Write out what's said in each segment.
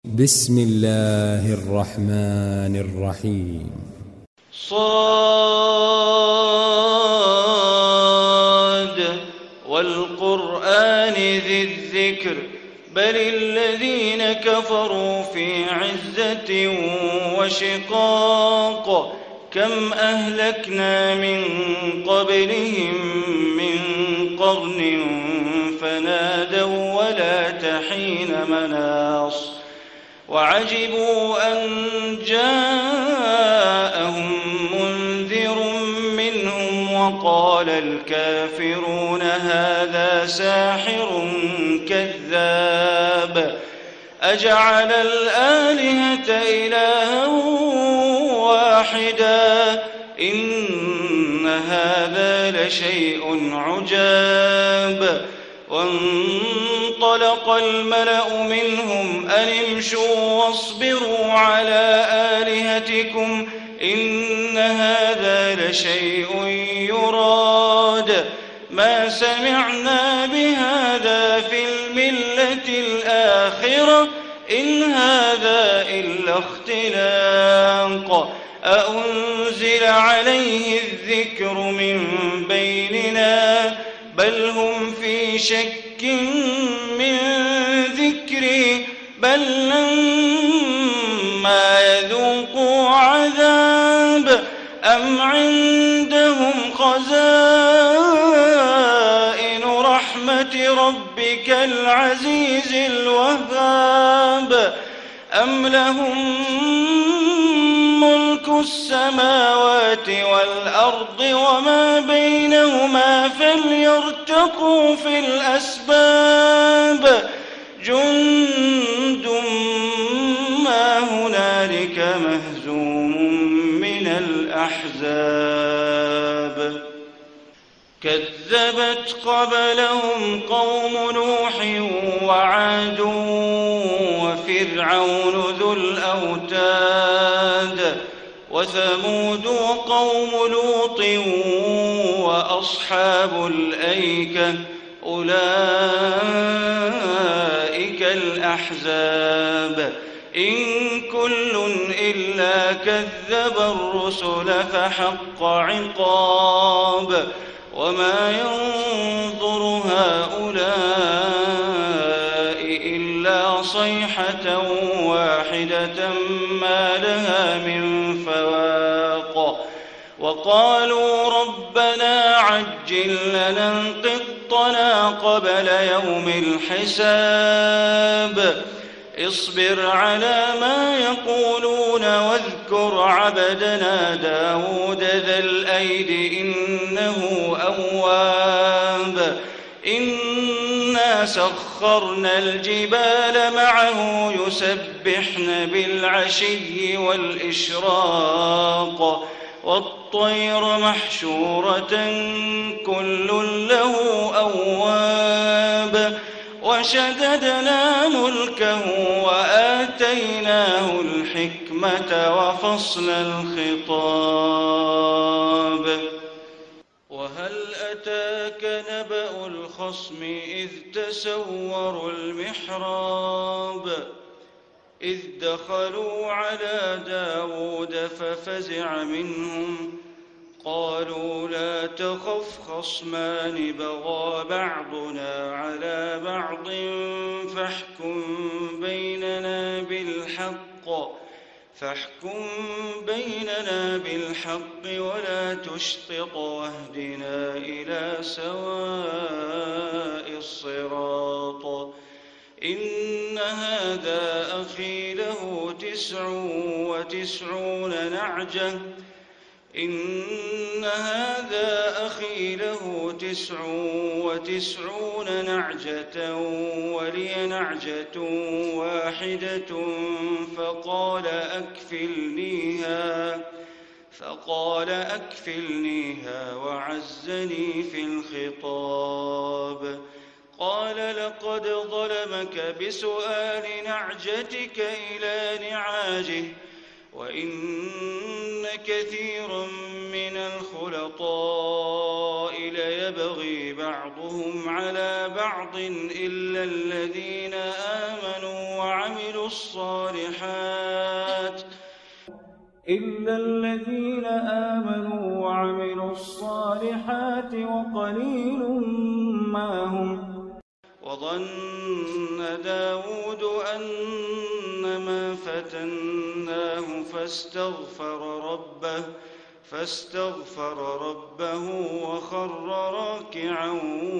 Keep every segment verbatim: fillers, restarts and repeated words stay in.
بسم الله الرحمن الرحيم. صاد والقرآن ذي الذكر بل الذين كفروا في عزة وشقاق كم أهلكنا من قبلهم من قرن فنادوا ولا تحين مناص وعجبوا أن جاءهم منذر منهم وقال الكافرون هذا ساحر كذاب أجعل الآلهة إلها واحدا إن هذا لشيء عجاب وانطلق الملأ منهم أن امشوا واصبروا على آلهتكم إن هذا لشيء يراد ما سمعنا بهذا في الملة الآخرة إن هذا إلا اختلاق أأنزل عليه الذكر من بيننا بل هم في شك من ذكري بل لما يذوقوا عذاب أم عندهم خزائن رحمة ربك العزيز الوهاب أم لهم ملك السماوات والأرض وما بينهما فليرتقوا في الأسباب جند ما هنالك مهزوم من الأحزاب كذبت قبلهم قوم نوح وعاد وفرعون ذو الأوتاد وثمود وقوم لوط وأصحاب الأيكة أولئك الأحزاب إن كل إلا كذب الرسل فحق عقاب وما ينظر هؤلاء إلا صيحة واحدة ما لها من فواق وقالوا ربنا عجل لنا قطنا قبل يوم الحساب اصبر على ما يقولون واذكر عبدنا داود ذا الأيد إنه أواب إنا سخرنا الجبال معه يسبحن بالعشي والإشراق والطير محشورة كل له أواب وشددنا ملكه وآتيناه الحكمة وفصل الخطاب وهل أتاك نبأ الخصم إذ تسوروا المحراب إذ دخلوا على داود ففزع منهم قالوا لا تخف خصمان بغى بعضنا على بعض فاحكم بيننا بالحق فاحكم بيننا بالحق ولا تشطط واهدنا إلى سواء الصراط إن هذا أخي له تسع وتسعون نعجة إن هذا أخي له تسع وتسعون نعجة ولي نعجة واحدة فقال أكفلنيها فقال أكفلنيها وعزني في الخطاب قال لقد ظلمك بسؤال نعجتك إلى نعاجه وإن كثيرا من الخلطاء ليبغي بعضهم على بعض إلا الذين آمنوا وعملوا الصالحات إلا الذين آمنوا وعملوا الصالحات وقليل ما هم. وظن داود أنما فتناه فاستغفر ربه فاستغفر ربه وخر راكعا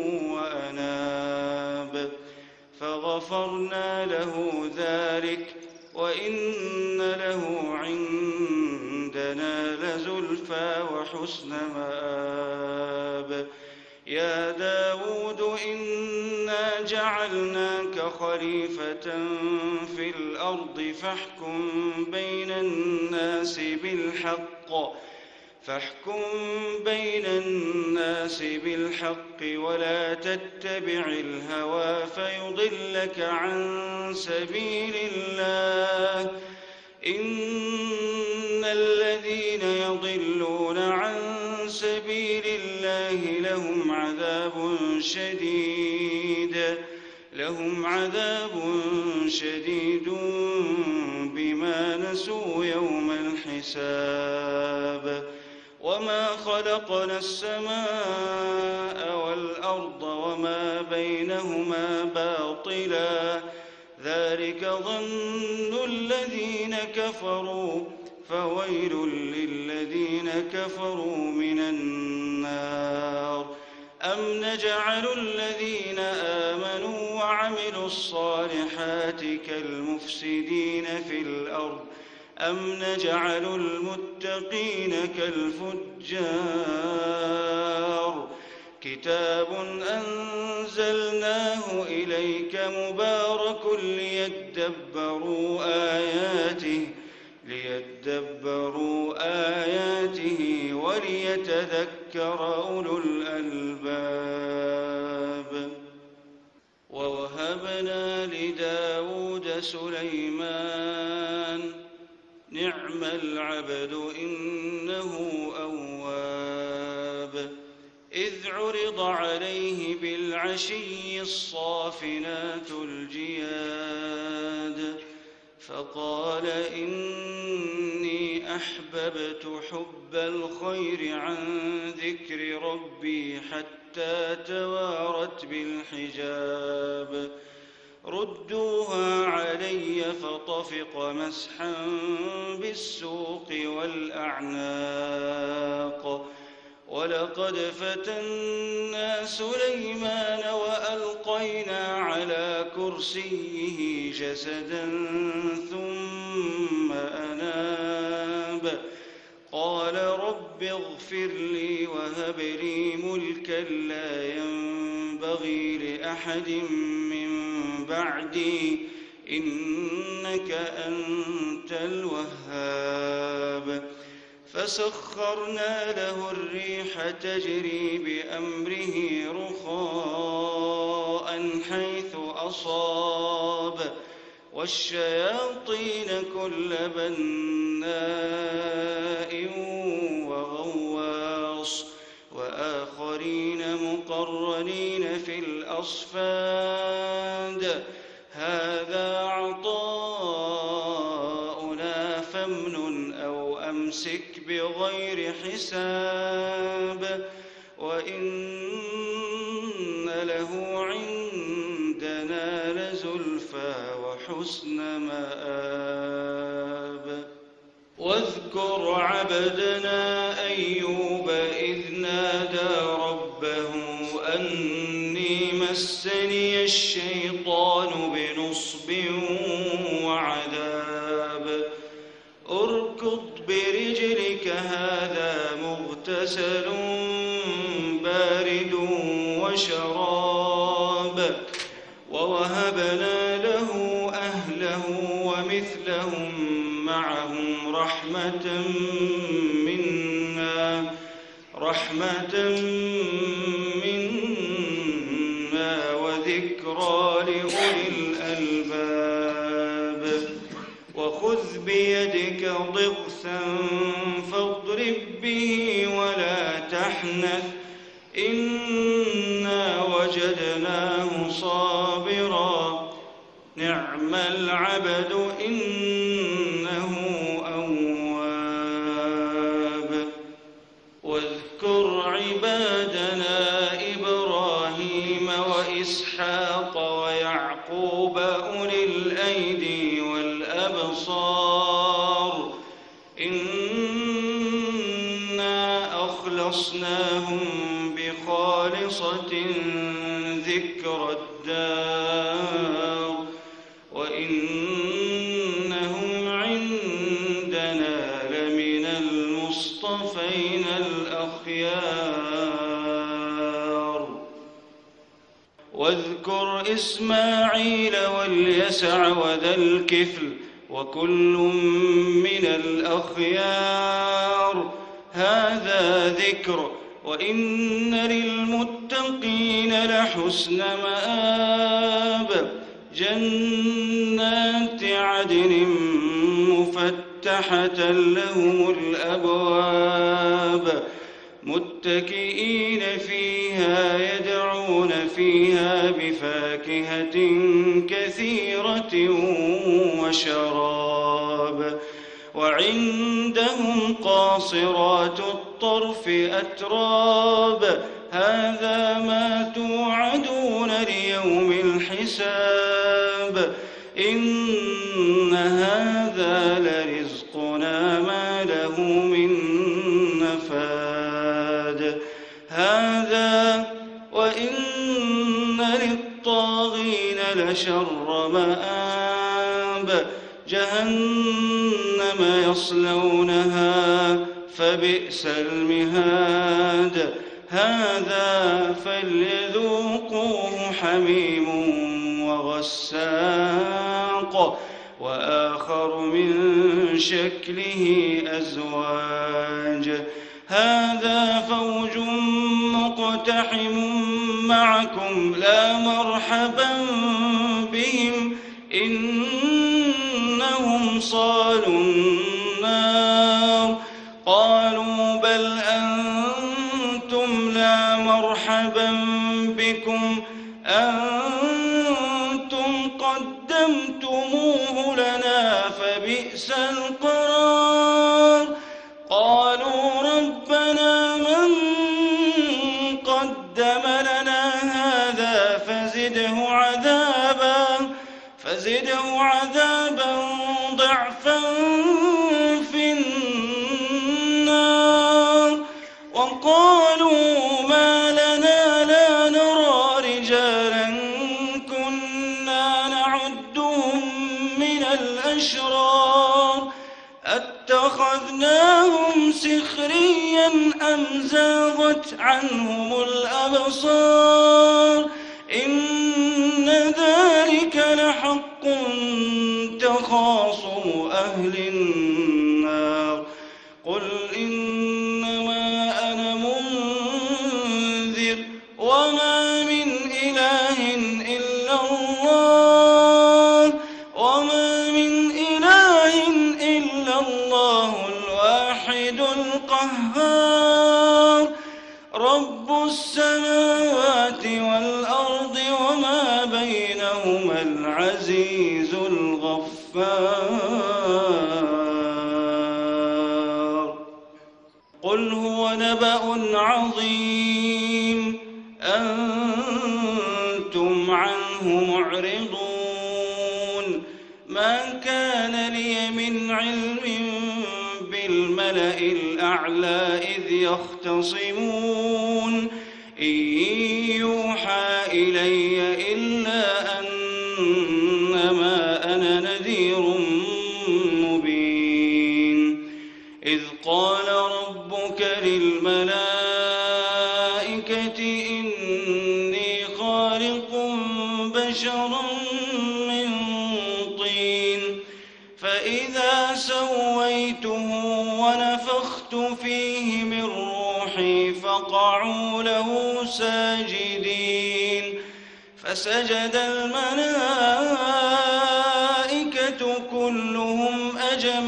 وأناب فغفرنا له ذلك وإن له عندنا لزلفى وحسن مآب. يا داود إنا جعلناك خليفة في الأرض فاحكم بين الناس بالحق فاحكم بين الناس بالحق ولا تتبع الهوى فيضلك عن سبيل الله. إن الذين يضلون عن سبيل الله لهم عذاب شديد لهم عذاب شديد بما نسوا يوم الحساب. وما خلقنا السماء والأرض وما بينهما باطلا ذلك ظن الذين كفروا فويل للذين كفروا من النار. أم نجعل الذين آمنوا وعملوا الصالحات كالمفسدين في الأرض أم نجعل المتقين كالفجار. كتاب أنزلناه إليك مبارك ليدبروا آياته ليدبروا آياته وليتذكر أولو الألباب. ووهبنا لداود سليمان نعم العبد إنه أواب. إذ عرض عليه بالعشي الصافنات الجياد فقال إني أحببت حب الخير عن ذكر ربي حتى توارت بالحجاب. ردوها علي فطفق مسحا بالسوق والأعناق. ولقد فتنا سليمان وألقينا على كرسيه جسدا ثم أناب قال رب اغفر لي وهب لي ملكا لا ينبغي لأحد من بعدي إنك أنت الوهاب. فسخرنا له الريح تجري بأمره رخاء حيث أصاب والشياطين كل بناء وغواص وآخرين مقرنين في الأصفاد. هذا عطاؤنا فامنن أو أمسك بغير حساب وإن له عندنا لزلفى وحسن مآب. واذكر عبدنا أيوب إذ نادى ربه أني مسني الشيطان بنصب وعذاب. اركض برجلك هذا مغتسل بارد وشراب. ووهبنا له أهله ومثلهم معهم رحمة منا رحمة منا وذكرى لأولي الألباب. وخذ بيدك ضغثا فاضرب به ولا تحنث إنا وجدناه صابرا نعم العبد الأبصار إنا أخلصناهم بخالصة ذكر الدار وإنهم عندنا لمن المصطفين الأخيار واذكر إسماعيل واليسع وذا الكفل وكل من الأخيار هذا ذكر وإن للمتقين لحسن مآب جنات عدن مفتحة لهم الأبواب متكئين فيها يدعون فيها بفاكهة كثيرة وشراب وعندهم قاصرات الطرف أتراب هذا ما توعدون ليوم الحساب إن هذا لرزقنا ما له من نفاد هذا وإن للطاغين لشر مآب جهنم يصلونها فبئس المهاد هذا فليذوقوه حميم وغساق وآخر من شكله أزواج هذا فوج مقتحم معكم لا مرحبا بهم إنهم صالوا النار قالوا بل أنتم لا مرحبا بكم أنتم قدمتموه لنا فبئس القرار قالوا ربنا من قدم لنا هذا فزده عذابا فزده عذابا ضعفا في النار وقالوا ما لنا لا نرى رجالا كنا نعدهم من الأشرار اتخذناهم سخريا أم زاغت عنهم الأبصار إن ذلك لحق تخاصم أهل النار قل إنما أنا منذر وما من إله إلا الله وما من إله إلا الله الواحد القهار رب السماوات والأرض وما بينهما العزيز الغفار قل هو نبأ عظيم أنتم عنه معرضون ما كان لي من علم بالملأ الأعلى إذ يختصمون إن يوحى إلي إلا أنما أنا نذير مبين إذ قال ربك للملائكة إني خالق بشرا من طين فإذا سويته ونفخت فيه من روحي فقعوا له ساجدين فسجد الملائكة كلهم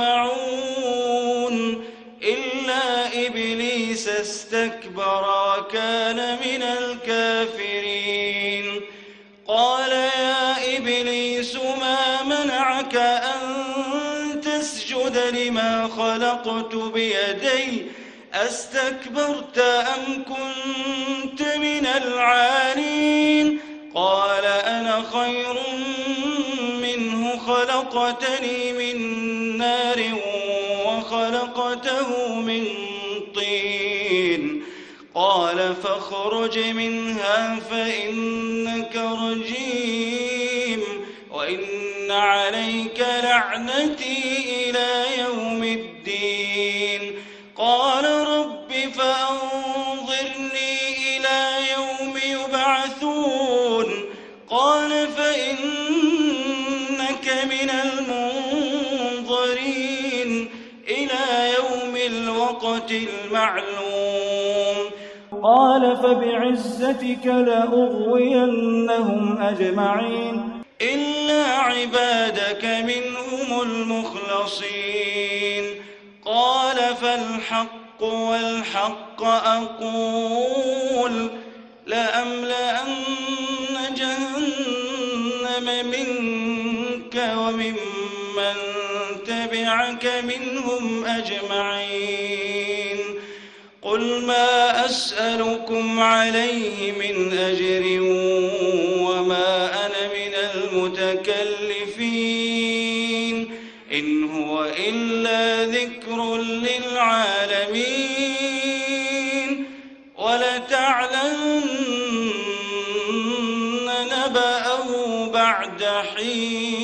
أجمعون إلا إبليس استكبر وكان من الكافرين قال يا إبليس ما منعك أن تسجد لما خلقت بيدي أستكبرت أم كنت من العالين قال أنا خير منه خلقت خلقتني من نار وخلقته من طين قال فاخرج منها فإنك رجيم وإن عليك لعنتي إلى يوم الدين قال رب فأنظرني إلى يوم يبعثون قال فإنك من المنظرين إلى يوم الوقت المعلوم قال فبعزتك لأغوينهم أجمعين إلا عبادك منهم المخلصين قال فالحق والحق أقول لأملأن جهنم منك وممن تبعك منهم أجمعين قل ما أسألكم عليه من أجر وما أنا من المتكلفين إن هو إلا ذكر للعالمين ولتعلمن نبأه بعد حين